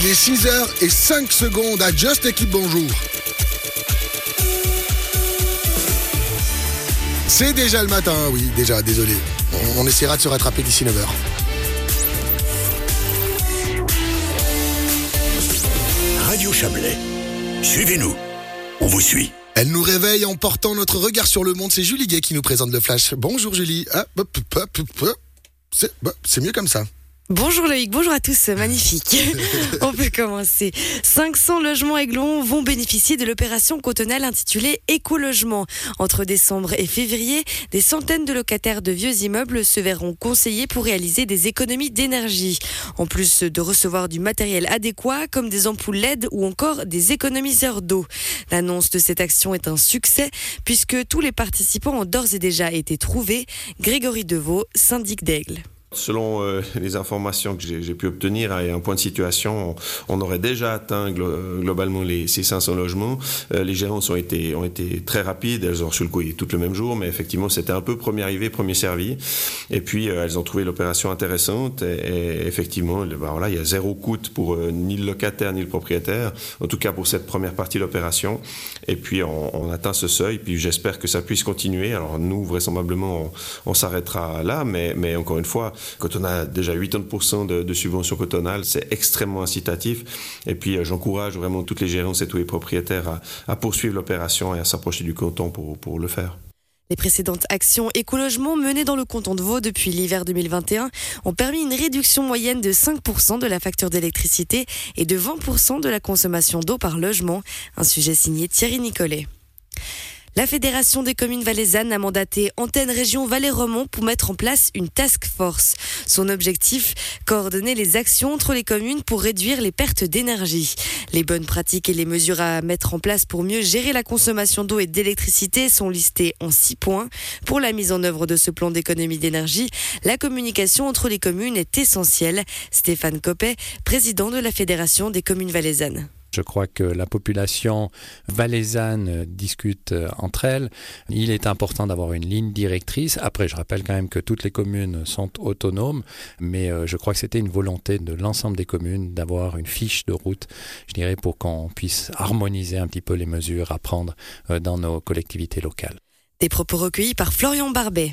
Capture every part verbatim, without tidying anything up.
Il est six heures et cinq secondes à Just Équipe, bonjour. C'est déjà le matin, oui, déjà, désolé. On, on essaiera de se rattraper d'ici neuf heures. Radio Chablais, suivez-nous, on vous suit. Elle nous réveille en portant notre regard sur le monde. C'est Julie Gay qui nous présente le Flash. Bonjour Julie. Ah, hop, hop, hop, hop. C'est, bah, c'est mieux comme ça. Bonjour Loïc, bonjour à tous, magnifique. On peut commencer. cinq cents logements Aiglon vont bénéficier de l'opération cantonale intitulée Écologement. Entre décembre et février, des centaines de locataires de vieux immeubles se verront conseillés pour réaliser des économies d'énergie. En plus de recevoir du matériel adéquat comme des ampoules L E D ou encore des économiseurs d'eau. L'annonce de cette action est un succès puisque tous les participants ont d'ores et déjà été trouvés. Grégory Deveau, syndic d'Aigle. Selon euh, les informations que j'ai, j'ai pu obtenir et un point de situation, on, on aurait déjà atteint glo- globalement les ces cinq cents logements. Euh, les gérances ont été, ont été très rapides, elles ont reçu le courrier tout le même jour, mais effectivement c'était un peu premier arrivé, premier servi. Et puis euh, elles ont trouvé l'opération intéressante et, et effectivement, ben voilà, il y a zéro coût pour euh, ni le locataire ni le propriétaire, en tout cas pour cette première partie de l'opération. Et puis on, on atteint ce seuil, puis j'espère que ça puisse continuer. Alors nous, vraisemblablement, on, on s'arrêtera là, mais, mais encore une fois, quand on a déjà quatre-vingt-dix pour cent de, de subventions cantonales, c'est extrêmement incitatif. Et puis, euh, j'encourage vraiment toutes les gérances et tous les propriétaires à, à poursuivre l'opération et à s'approcher du canton pour, pour le faire. Les précédentes actions écologement menées dans le canton de Vaud depuis l'hiver deux mille vingt et un ont permis une réduction moyenne de cinq pour cent de la facture d'électricité et de vingt pour cent de la consommation d'eau par logement. Un sujet signé Thierry Nicolet. La Fédération des communes valaisannes a mandaté Antenne Région Valais-Romand pour mettre en place une task force. Son objectif, coordonner les actions entre les communes pour réduire les pertes d'énergie. Les bonnes pratiques et les mesures à mettre en place pour mieux gérer la consommation d'eau et d'électricité sont listées en six points. Pour la mise en œuvre de ce plan d'économie d'énergie, la communication entre les communes est essentielle. Stéphane Coppet, président de la Fédération des communes valaisannes. Je crois que la population valaisanne discute entre elles. Il est important d'avoir une ligne directrice. Après, je rappelle quand même que toutes les communes sont autonomes, mais je crois que c'était une volonté de l'ensemble des communes d'avoir une fiche de route, je dirais, pour qu'on puisse harmoniser un petit peu les mesures à prendre dans nos collectivités locales. Des propos recueillis par Florian Barbet.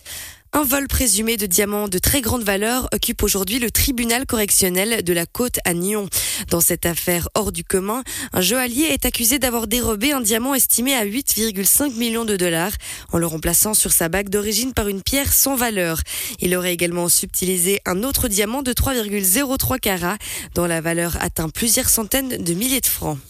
Un vol présumé de diamants de très grande valeur occupe aujourd'hui le tribunal correctionnel de la Côte à Nyon. Dans cette affaire hors du commun, un joaillier est accusé d'avoir dérobé un diamant estimé à huit virgule cinq millions de dollars en le remplaçant sur sa bague d'origine par une pierre sans valeur. Il aurait également subtilisé un autre diamant de trois virgule zéro trois carats dont la valeur atteint plusieurs centaines de milliers de francs.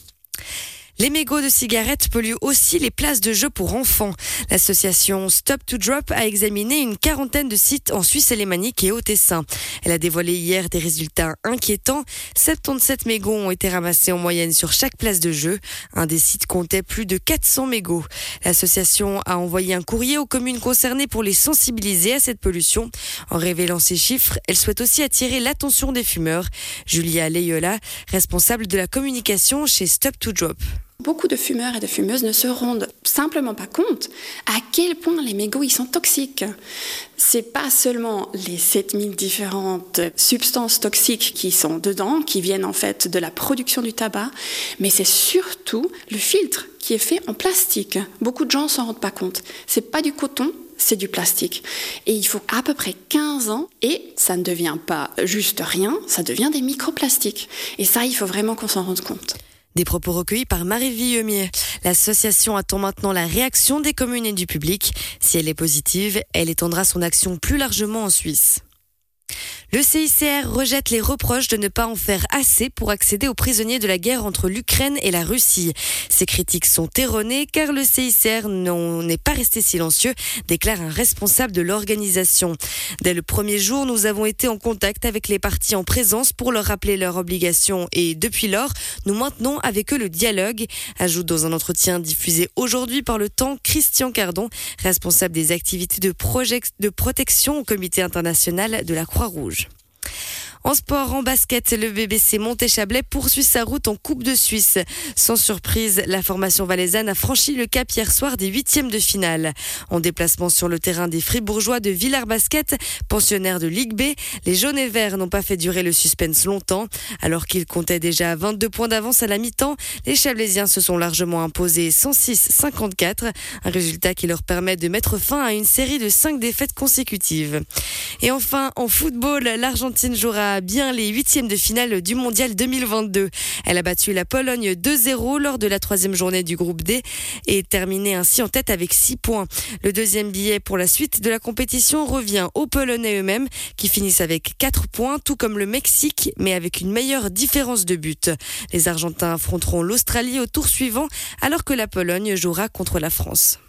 Les mégots de cigarettes polluent aussi les places de jeux pour enfants. L'association Stop to Drop a examiné une quarantaine de sites en Suisse alémanique et au Tessin. Elle a dévoilé hier des résultats inquiétants. soixante-dix-sept mégots ont été ramassés en moyenne sur chaque place de jeu. Un des sites comptait plus de quatre cents mégots. L'association a envoyé un courrier aux communes concernées pour les sensibiliser à cette pollution. En révélant ces chiffres, elle souhaite aussi attirer l'attention des fumeurs. Julia Leyola, responsable de la communication chez Stop to Drop. Beaucoup de fumeurs et de fumeuses ne se rendent simplement pas compte à quel point les mégots ils sont toxiques. C'est pas seulement les sept mille différentes substances toxiques qui sont dedans, qui viennent en fait de la production du tabac, mais c'est surtout le filtre qui est fait en plastique. Beaucoup de gens s'en rendent pas compte. C'est pas du coton, c'est du plastique. Et il faut à peu près quinze ans et ça ne devient pas juste rien, ça devient des microplastiques. Et ça, il faut vraiment qu'on s'en rende compte. Des propos recueillis par Marie Villemier. L'association attend maintenant la réaction des communes et du public. Si elle est positive, elle étendra son action plus largement en Suisse. Le C I C R rejette les reproches de ne pas en faire assez pour accéder aux prisonniers de la guerre entre l'Ukraine et la Russie. Ces critiques sont erronées car le C I C R n'est pas resté silencieux, déclare un responsable de l'organisation. Dès le premier jour, nous avons été en contact avec les parties en présence pour leur rappeler leurs obligations et depuis lors, nous maintenons avec eux le dialogue, ajoute dans un entretien diffusé aujourd'hui par Le Temps Christian Cardon, responsable des activités de, projet, de protection au Comité international de la Croix-Rouge. En sport, en basket, le B B C Monté-Chablais poursuit sa route en Coupe de Suisse. Sans surprise, la formation valaisanne a franchi le cap hier soir des huitièmes de finale. En déplacement sur le terrain des Fribourgeois de Villars Basket, pensionnaires de Ligue B, les jaunes et verts n'ont pas fait durer le suspense longtemps. Alors qu'ils comptaient déjà vingt-deux points d'avance à la mi-temps, les Chablaisiens se sont largement imposés cent six à cinquante-quatre, un résultat qui leur permet de mettre fin à une série de cinq défaites consécutives. Et enfin, en football, l'Argentine jouera bien les huitièmes de finale du Mondial deux mille vingt-deux. Elle a battu la Pologne deux zéro lors de la troisième journée du groupe D et terminé ainsi en tête avec six points. Le deuxième billet pour la suite de la compétition revient aux Polonais eux-mêmes qui finissent avec quatre points, tout comme le Mexique, mais avec une meilleure différence de but. Les Argentins affronteront l'Australie au tour suivant alors que la Pologne jouera contre la France.